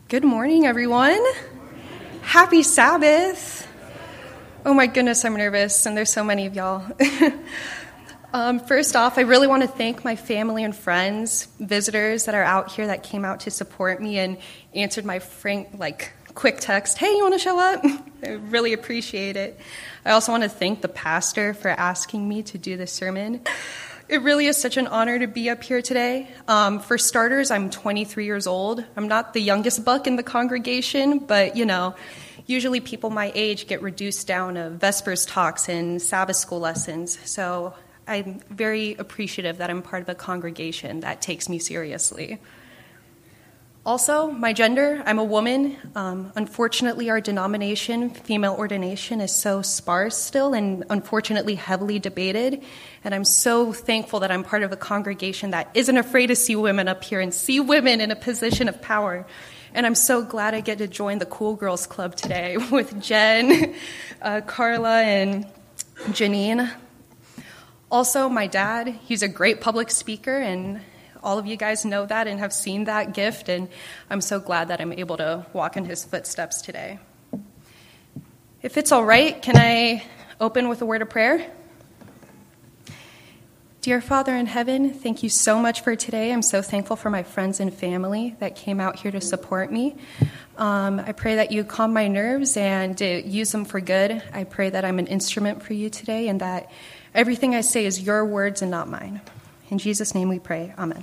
Good morning, everyone. Happy Sabbath. Oh my goodness, I'm nervous, and there's so many of y'all. First off, I really want to thank my family and friends, visitors that are out here that came out to support me and answered my quick text, hey, you want to show up? I really appreciate it. I also want to thank the pastor for asking me to do this sermon. It really is such an honor to be up here today. For starters, I'm 23 years old. I'm not the youngest buck in the congregation, but, usually people my age get reduced down to Vespers talks and Sabbath school lessons. So I'm very appreciative that I'm part of a congregation that takes me seriously. Also, my gender, I'm a woman. Unfortunately, our denomination, female ordination, is so sparse still and unfortunately heavily debated. And I'm so thankful that I'm part of a congregation that isn't afraid to see women up here and see women in a position of power. And I'm so glad I get to join the Cool Girls Club today with Jen, Carla, and Janine. Also, my dad, he's a great public speaker, and all of you guys know that and have seen that gift, and I'm so glad that I'm able to walk in his footsteps today. If it's all right, can I open with a word of prayer? Dear Father in heaven, thank you so much for today. I'm so thankful for my friends and family that came out here to support me. I pray that you calm my nerves and use them for good. I pray that I'm an instrument for you today and that everything I say is your words and not mine. In Jesus' name we pray. Amen.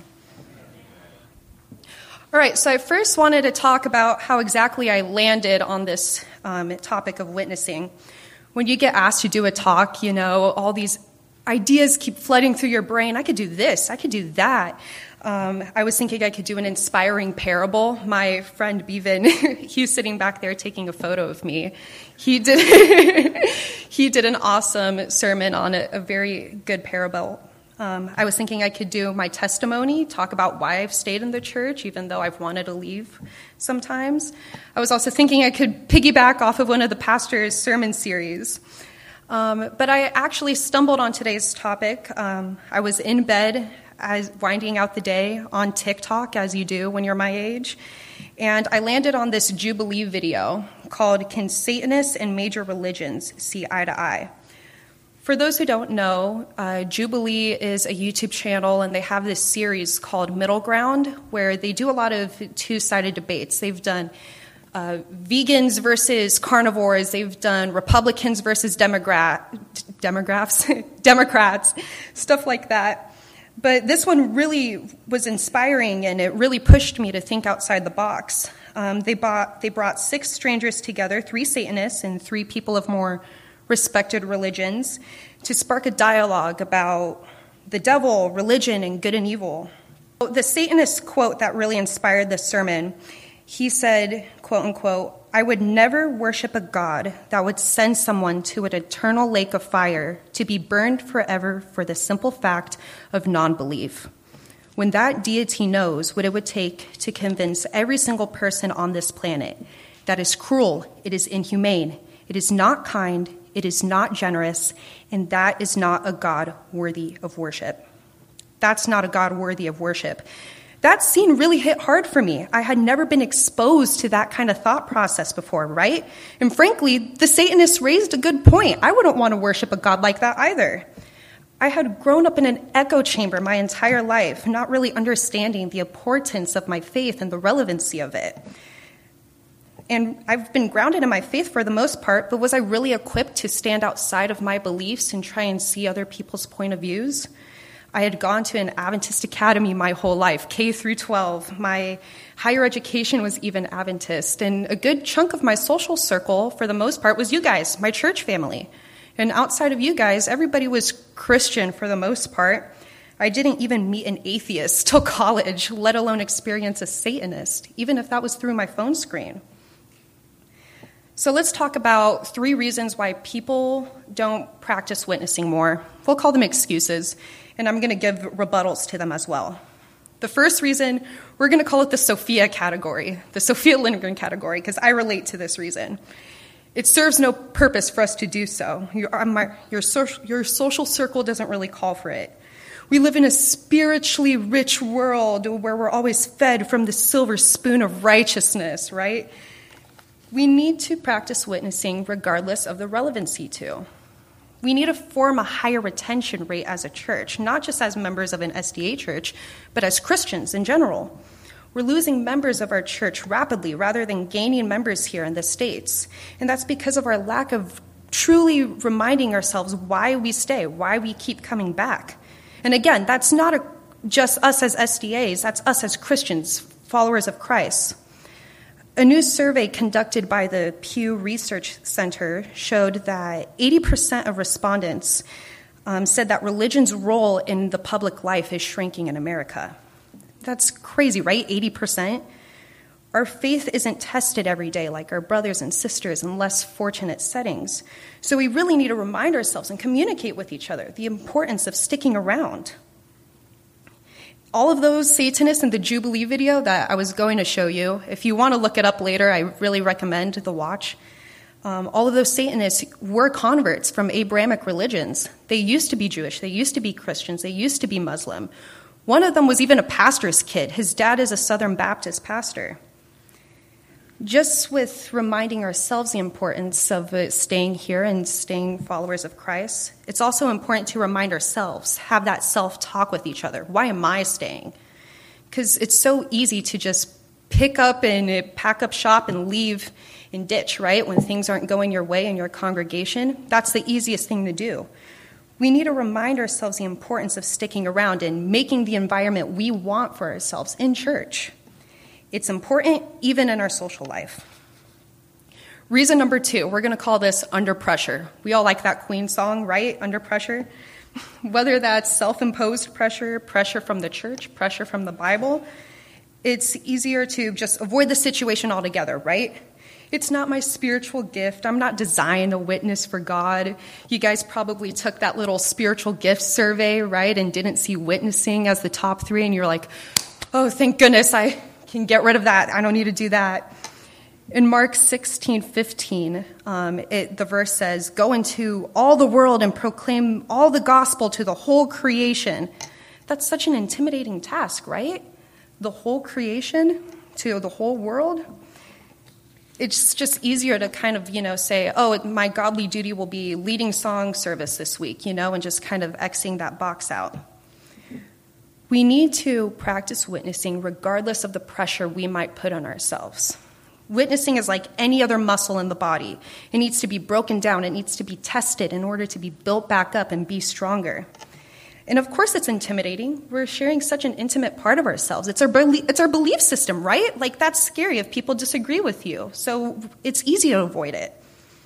All right, so I first wanted to talk about how exactly I landed on this topic of witnessing. When you get asked to do a talk, all these ideas keep flooding through your brain. I could do this, I could do that. I was thinking I could do an inspiring parable. My friend Bevan, he's sitting back there taking a photo of me. He did an awesome sermon on a very good parable. I was thinking I could do my testimony, talk about why I've stayed in the church, even though I've wanted to leave sometimes. I was also thinking I could piggyback off of one of the pastor's sermon series. But I actually stumbled on today's topic. I was in bed, winding out the day on TikTok, as you do when you're my age, and I landed on this Jubilee video called Can Satanists and Major Religions See Eye to Eye? For those who don't know, Jubilee is a YouTube channel, and they have this series called Middle Ground, where they do a lot of two-sided debates. They've done vegans versus carnivores. They've done Republicans versus Democrats, stuff like that. But this one really was inspiring, and it really pushed me to think outside the box. They brought 6 strangers together, 3 Satanists and 3 people of more respected religions, to spark a dialogue about the devil, religion, and good and evil. The Satanist quote that really inspired this sermon, he said, quote unquote, I would never worship a God that would send someone to an eternal lake of fire to be burned forever for the simple fact of non-belief. When that deity knows what it would take to convince every single person on this planet that is cruel, it is inhumane, it is not kind, it is not generous, and that is not a God worthy of worship. That's not a God worthy of worship. That scene really hit hard for me. I had never been exposed to that kind of thought process before, right? And frankly, the Satanists raised a good point. I wouldn't want to worship a God like that either. I had grown up in an echo chamber my entire life, not really understanding the importance of my faith and the relevancy of it. And I've been grounded in my faith for the most part, but was I really equipped to stand outside of my beliefs and try and see other people's point of views? I had gone to an Adventist academy my whole life, K through 12. My higher education was even Adventist, and a good chunk of my social circle, for the most part, was you guys, my church family. And outside of you guys, everybody was Christian for the most part. I didn't even meet an atheist till college, let alone experience a Satanist, even if that was through my phone screen. So let's talk about 3 reasons why people don't practice witnessing more. We'll call them excuses, and I'm going to give rebuttals to them as well. The first reason, we're going to call it the Sophia category, the Sophia Lindgren category, because I relate to this reason. It serves no purpose for us to do so. Your social circle doesn't really call for it. We live in a spiritually rich world where we're always fed from the silver spoon of righteousness, right? We need to practice witnessing regardless of the relevancy to. We need to form a higher retention rate as a church, not just as members of an SDA church, but as Christians in general. We're losing members of our church rapidly rather than gaining members here in the States. And that's because of our lack of truly reminding ourselves why we stay, why we keep coming back. And again, that's not just us as SDAs, that's us as Christians, followers of Christ. A new survey conducted by the Pew Research Center showed that 80% of respondents said that religion's role in the public life is shrinking in America. That's crazy, right? 80%. Our faith isn't tested every day like our brothers and sisters in less fortunate settings. So we really need to remind ourselves and communicate with each other the importance of sticking around. All of those Satanists in the Jubilee video that I was going to show you, if you want to look it up later, I really recommend the watch. All of those Satanists were converts from Abrahamic religions. They used to be Jewish. They used to be Christians. They used to be Muslim. One of them was even a pastor's kid. His dad is a Southern Baptist pastor. Just with reminding ourselves the importance of staying here and staying followers of Christ, it's also important to remind ourselves, have that self-talk with each other. Why am I staying? Because it's so easy to just pack up shop and leave and ditch, right? When things aren't going your way in your congregation, that's the easiest thing to do. We need to remind ourselves the importance of sticking around and making the environment we want for ourselves in church. It's important even in our social life. Reason number 2, we're going to call this under pressure. We all like that Queen song, right? Under pressure. Whether that's self-imposed pressure, pressure from the church, pressure from the Bible, it's easier to just avoid the situation altogether, right? It's not my spiritual gift. I'm not designed to witness for God. You guys probably took that little spiritual gift survey, right, and didn't see witnessing as the top 3, and you're like, oh, thank goodness I can get rid of that. I don't need to do that. In Mark 16:15, the verse says, go into all the world and proclaim all the gospel to the whole creation. That's such an intimidating task, right? The whole creation to the whole world. It's just easier to kind of, say, oh, my godly duty will be leading song service this week, and just kind of Xing that box out. We need to practice witnessing regardless of the pressure we might put on ourselves. Witnessing is like any other muscle in the body. It needs to be broken down. It needs to be tested in order to be built back up and be stronger. And of course it's intimidating. We're sharing such an intimate part of ourselves. It's our belief system, right? Like, that's scary if people disagree with you. So it's easy to avoid it.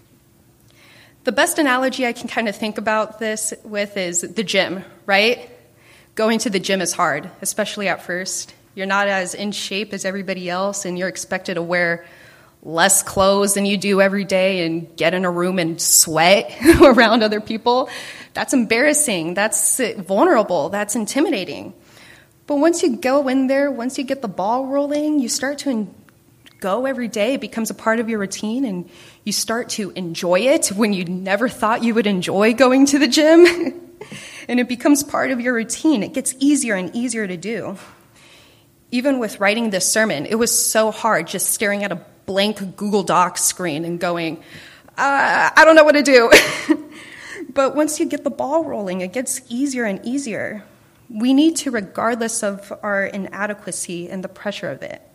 The best analogy I can kind of think about this with is the gym, right? Going to the gym is hard, especially at first. You're not as in shape as everybody else, and you're expected to wear less clothes than you do every day and get in a room and sweat around other people. That's embarrassing. That's vulnerable. That's intimidating. But once you go in there, once you get the ball rolling, you start to go every day. It becomes a part of your routine, and you start to enjoy it when you never thought you would enjoy going to the gym. And it becomes part of your routine. It gets easier and easier to do. Even with writing this sermon, it was so hard just staring at a blank Google Docs screen and going, I don't know what to do. But once you get the ball rolling, it gets easier and easier. We need to, regardless of our inadequacy and the pressure of it.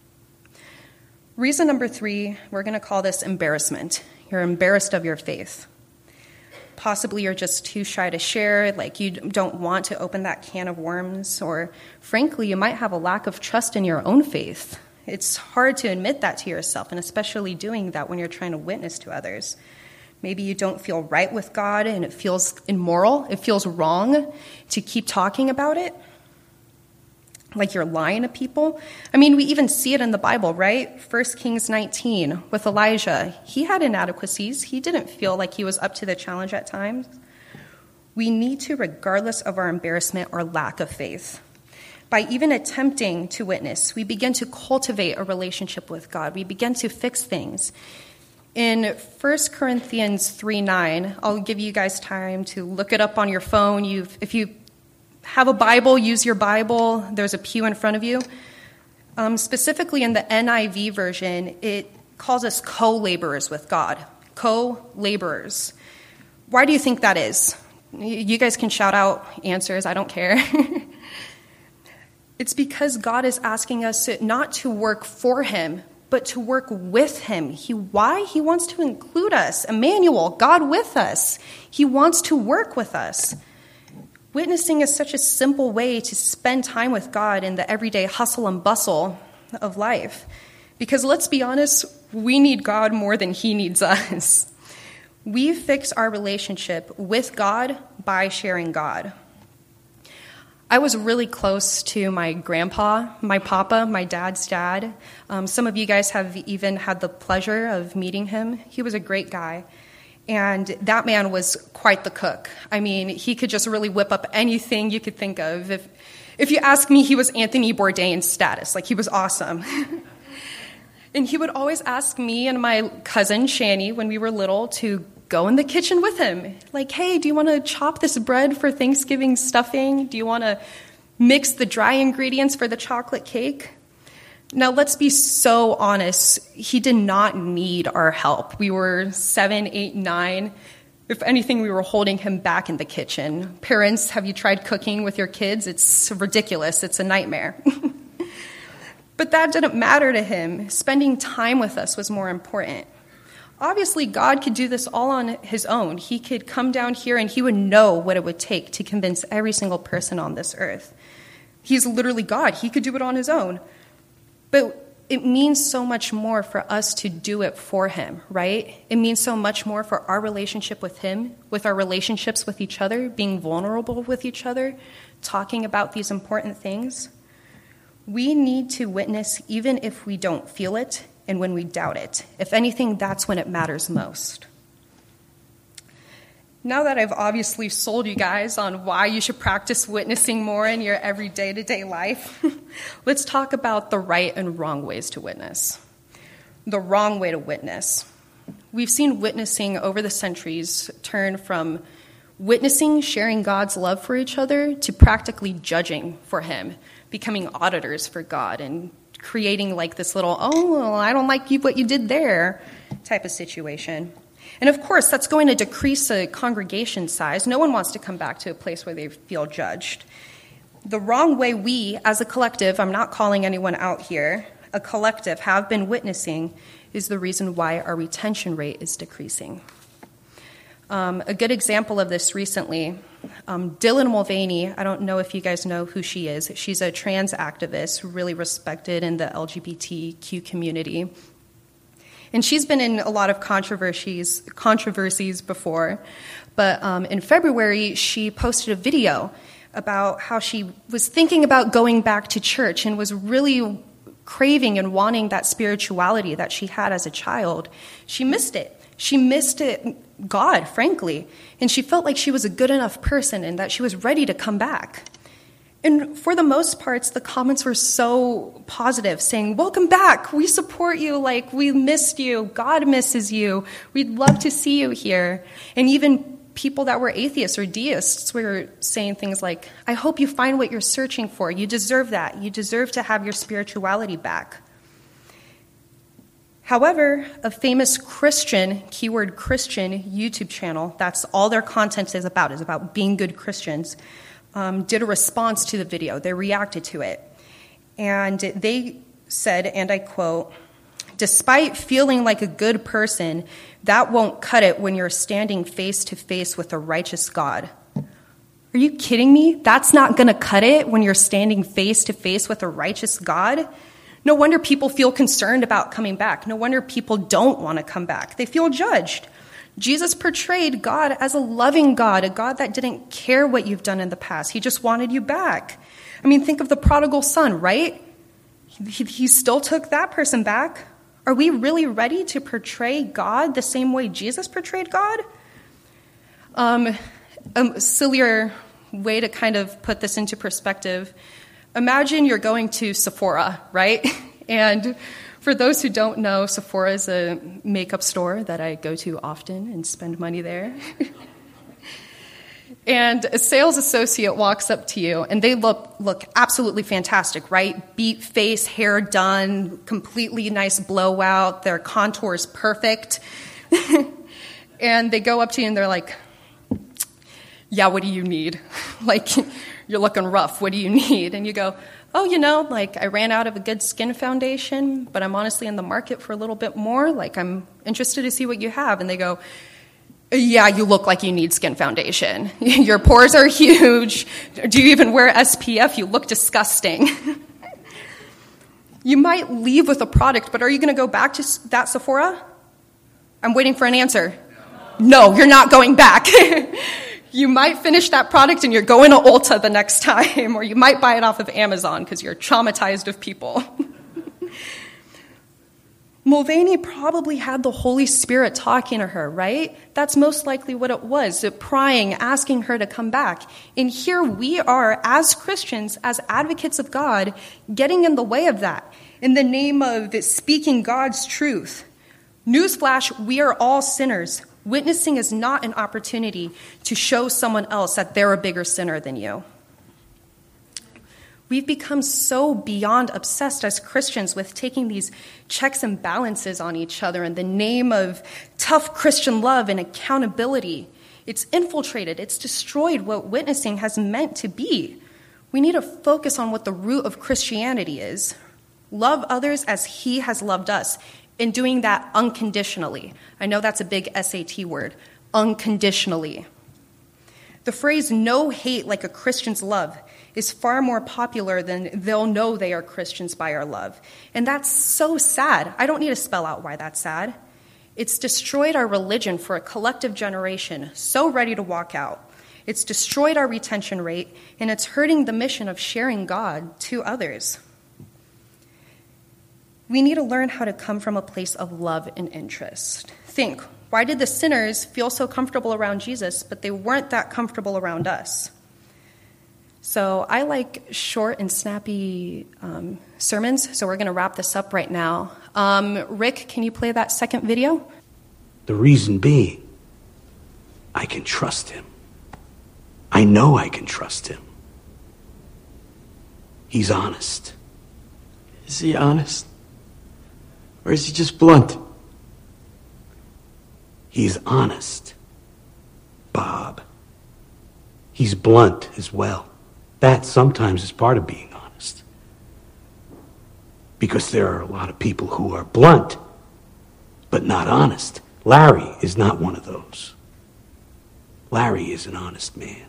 Reason number 3, we're going to call this embarrassment. You're embarrassed of your faith. Possibly you're just too shy to share, like you don't want to open that can of worms, or frankly, you might have a lack of trust in your own faith. It's hard to admit that to yourself, and especially doing that when you're trying to witness to others. Maybe you don't feel right with God, and it feels immoral, it feels wrong to keep talking about it, like you're lying to people. I mean, we even see it in the Bible, right? 1 Kings 19 with Elijah. He had inadequacies. He didn't feel like he was up to the challenge at times. We need to, regardless of our embarrassment or lack of faith. By even attempting to witness, we begin to cultivate a relationship with God. We begin to fix things. In 1 Corinthians 3:9, I'll give you guys time to look it up on your phone. If you have a Bible, use your Bible. There's a pew in front of you. Specifically in the NIV version, it calls us co-laborers with God. Co-laborers. Why do you think that is? You guys can shout out answers. I don't care. It's because God is asking us not to work for him, but to work with him. Why? He wants to include us. Emmanuel, God with us. He wants to work with us. Witnessing is such a simple way to spend time with God in the everyday hustle and bustle of life. Because let's be honest, we need God more than he needs us. We fix our relationship with God by sharing God. I was really close to my grandpa, my papa, my dad's dad. Some of you guys have even had the pleasure of meeting him. He was a great guy. And that man was quite the cook. I mean, he could just really whip up anything you could think of. If you ask me, he was Anthony Bourdain status. Like, he was awesome. And he would always ask me and my cousin, Shani, when we were little, to go in the kitchen with him. Like, hey, do you want to chop this bread for Thanksgiving stuffing? Do you want to mix the dry ingredients for the chocolate cake? Now, let's be so honest. He did not need our help. We were 7, 8, 9. If anything, we were holding him back in the kitchen. Parents, have you tried cooking with your kids? It's ridiculous. It's a nightmare. But that didn't matter to him. Spending time with us was more important. Obviously, God could do this all on his own. He could come down here and he would know what it would take to convince every single person on this earth. He's literally God. He could do it on his own. But it means so much more for us to do it for him, right? It means so much more for our relationship with him, with our relationships with each other, being vulnerable with each other, talking about these important things. We need to witness even if we don't feel it and when we doubt it. If anything, that's when it matters most. Now that I've obviously sold you guys on why you should practice witnessing more in your every day-to-day life, let's talk about the right and wrong ways to witness. The wrong way to witness. We've seen witnessing over the centuries turn from witnessing, sharing God's love for each other, to practically judging for him, becoming auditors for God, and creating like this little, oh, well, I don't like what you did there type of situation. And of course, that's going to decrease a congregation size. No one wants to come back to a place where they feel judged. The wrong way we, as a collective, I'm not calling anyone out here, a collective have been witnessing is the reason why our retention rate is decreasing. A good example of this recently, Dylan Mulvaney, I don't know if you guys know who she is. She's a trans activist, really respected in the LGBTQ community. And she's been in a lot of controversies before. But in February, she posted a video about how she was thinking about going back to church and was really craving and wanting that spirituality that she had as a child. She missed it. She missed it, God, frankly. And she felt like she was a good enough person and that she was ready to come back. And for the most parts, the comments were so positive, saying, welcome back, we support you, like, we missed you, God misses you, we'd love to see you here. And even people that were atheists or deists were saying things like, I hope you find what you're searching for, you deserve that, you deserve to have your spirituality back. However, a famous Christian, keyword Christian, YouTube channel, that's all their content is about being good Christians, did a response to the video. They reacted to it. And they said, and I quote, despite feeling like a good person, that won't cut it when you're standing face to face with a righteous God. Are you kidding me? That's not going to cut it when you're standing face to face with a righteous God? No wonder people feel concerned about coming back. No wonder people don't want to come back. They feel judged. Jesus portrayed God as a loving God, a God that didn't care what you've done in the past. He just wanted you back. I mean, think of the prodigal son, right? He still took that person back. Are we really ready to portray God the same way Jesus portrayed God? A sillier way to kind of put this into perspective, imagine you're going to Sephora, right? And for those who don't know, Sephora is a makeup store that I go to often and spend money there. And a sales associate walks up to you, and they look absolutely fantastic, right? Beat face, hair done, completely nice blowout, their contours perfect. And they go up to you, and they're like, yeah, what do you need? Like, you're looking rough. What do you need? And you go, oh, I ran out of a good skin foundation, but I'm honestly in the market for a little bit more. Like, I'm interested to see what you have. And they go, yeah, you look like you need skin foundation. Your pores are huge. Do you even wear SPF? You look disgusting. You might leave with a product, but are you going to go back to that Sephora? I'm waiting for an answer. No, you're not going back. You might finish that product and you're going to Ulta the next time, or you might buy it off of Amazon because you're traumatized of people. Mulvaney probably had the Holy Spirit talking to her, right? That's most likely what it was, prying, asking her to come back. And here we are, as Christians, as advocates of God, getting in the way of that in the name of speaking God's truth. Newsflash, we are all sinners. Witnessing is not an opportunity to show someone else that they're a bigger sinner than you. We've become so beyond obsessed as Christians with taking these checks and balances on each other in the name of tough Christian love and accountability. It's infiltrated, it's destroyed what witnessing has meant to be. We need to focus on what the root of Christianity is. Love others as he has loved us, and doing that unconditionally. I know that's a big SAT word, unconditionally. The phrase no hate like a Christian's love is far more popular than they'll know they are Christians by our love. And that's so sad. I don't need to spell out why that's sad. It's destroyed our religion for a collective generation so ready to walk out. It's destroyed our retention rate, and it's hurting the mission of sharing God to others. We need to learn how to come from a place of love and interest. Think, why did the sinners feel so comfortable around Jesus, but they weren't that comfortable around us? So I like short and snappy sermons, so we're going to wrap this up right now. Rick, can you play that second video? The reason being, I can trust him. I know I can trust him. He's honest. Is he honest? Or is he just blunt? He's honest, Bob. He's blunt as well. That sometimes is part of being honest. Because there are a lot of people who are blunt, but not honest. Larry is not one of those. Larry is an honest man.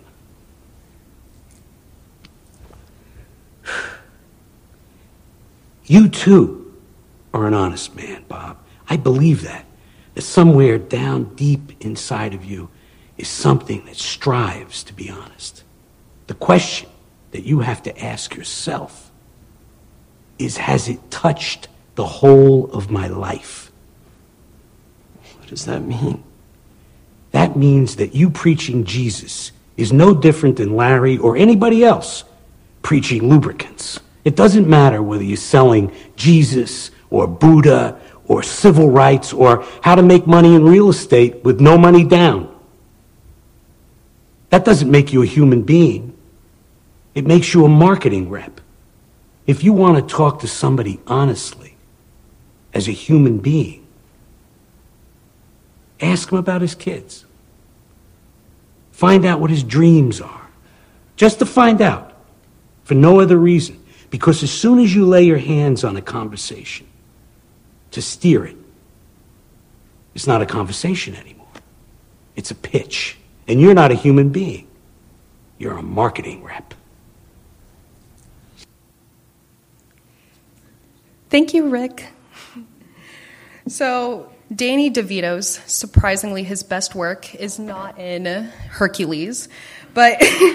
You too are an honest man, Bob. I believe that somewhere down deep inside of you is something that strives to be honest. The question that you have to ask yourself is, has it touched the whole of my life? What does that mean? That means that you preaching Jesus is no different than Larry or anybody else preaching lubricants. It doesn't matter whether you're selling Jesus or Buddha or civil rights or how to make money in real estate with no money down. That doesn't make you a human being. It makes you a marketing rep. If you want to talk to somebody honestly, as a human being, ask him about his kids. Find out what his dreams are. Just to find out. For no other reason. Because as soon as you lay your hands on a conversation to steer it, it's not a conversation anymore. It's a pitch. And you're not a human being. You're a marketing rep. Thank you, Rick. So, Danny DeVito's, surprisingly his best work, is not in Hercules, but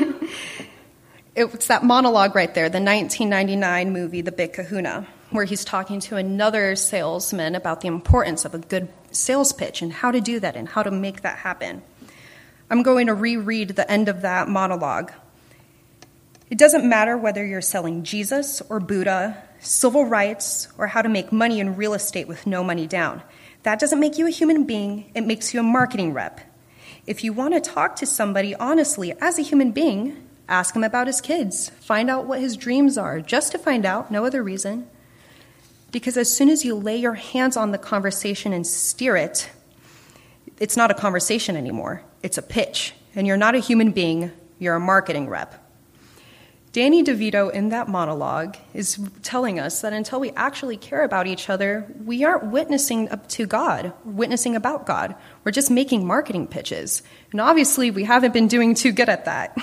it's that monologue right there, the 1999 movie, The Big Kahuna, where he's talking to another salesman about the importance of a good sales pitch and how to do that and how to make that happen. I'm going to reread the end of that monologue. It doesn't matter whether you're selling Jesus or Buddha, civil rights, or how to make money in real estate with no money down. That doesn't make you a human being. It makes you a marketing rep. If you want to talk to somebody honestly as a human being, ask him about his kids. Find out what his dreams are, just to find out, no other reason. Because as soon as you lay your hands on the conversation and steer it, it's not a conversation anymore. It's a pitch. And you're not a human being, you're a marketing rep. Danny DeVito in that monologue is telling us that until we actually care about each other, we aren't witnessing up to God, witnessing about God. We're just making marketing pitches. And obviously, we haven't been doing too good at that.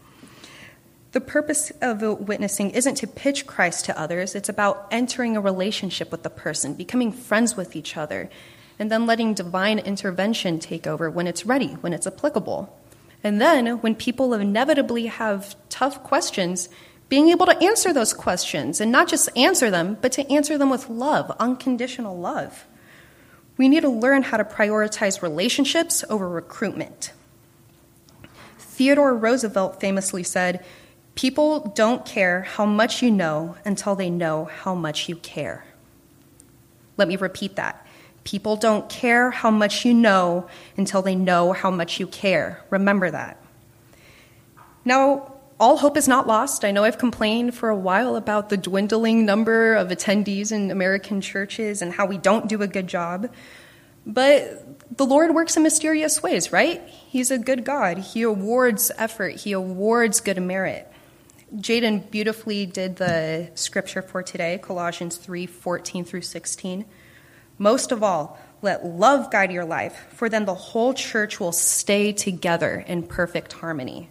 The purpose of witnessing isn't to pitch Christ to others. It's about entering a relationship with the person, becoming friends with each other, and then letting divine intervention take over when it's ready, when it's applicable. And then, when people inevitably have tough questions, being able to answer those questions, and not just answer them, but to answer them with love, unconditional love. We need to learn how to prioritize relationships over recruitment. Theodore Roosevelt famously said, "People don't care how much you know until they know how much you care." Let me repeat that. People don't care how much you know until they know how much you care. Remember that. Now, all hope is not lost. I know I've complained for a while about the dwindling number of attendees in American churches and how we don't do a good job. But the Lord works in mysterious ways, right? He's a good God. He awards effort. He awards good merit. Jaden beautifully did the scripture for today, Colossians 3:14 through 16. Most of all, let love guide your life, for then the whole church will stay together in perfect harmony.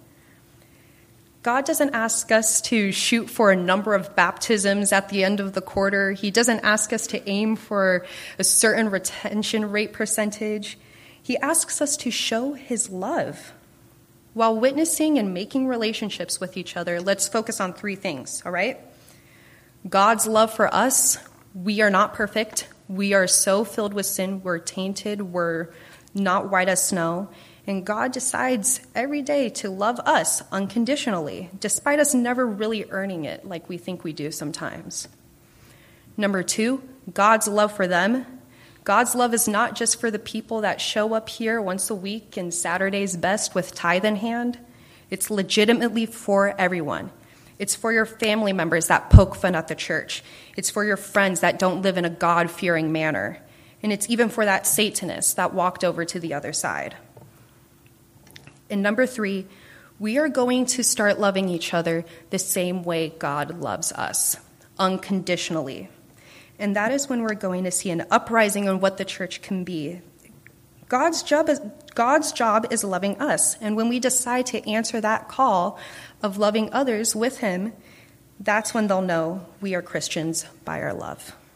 God doesn't ask us to shoot for a number of baptisms at the end of the quarter. He doesn't ask us to aim for a certain retention rate percentage. He asks us to show his love. While witnessing and making relationships with each other, let's focus on three things, all right? God's love for us. We are not perfect. We are so filled with sin. We're tainted. We're not white as snow. And God decides every day to love us unconditionally, despite us never really earning it like we think we do sometimes. Number two, God's love for them. God's love is not just for the people that show up here once a week and Saturday's best with tithe in hand. It's legitimately for everyone. It's for your family members that poke fun at the church. It's for your friends that don't live in a God-fearing manner. And it's even for that Satanist that walked over to the other side. And number three, we are going to start loving each other the same way God loves us, unconditionally. And that is when we're going to see an uprising on what the church can be. God's job is loving us. And when we decide to answer that call of loving others with him, that's when they'll know we are Christians by our love.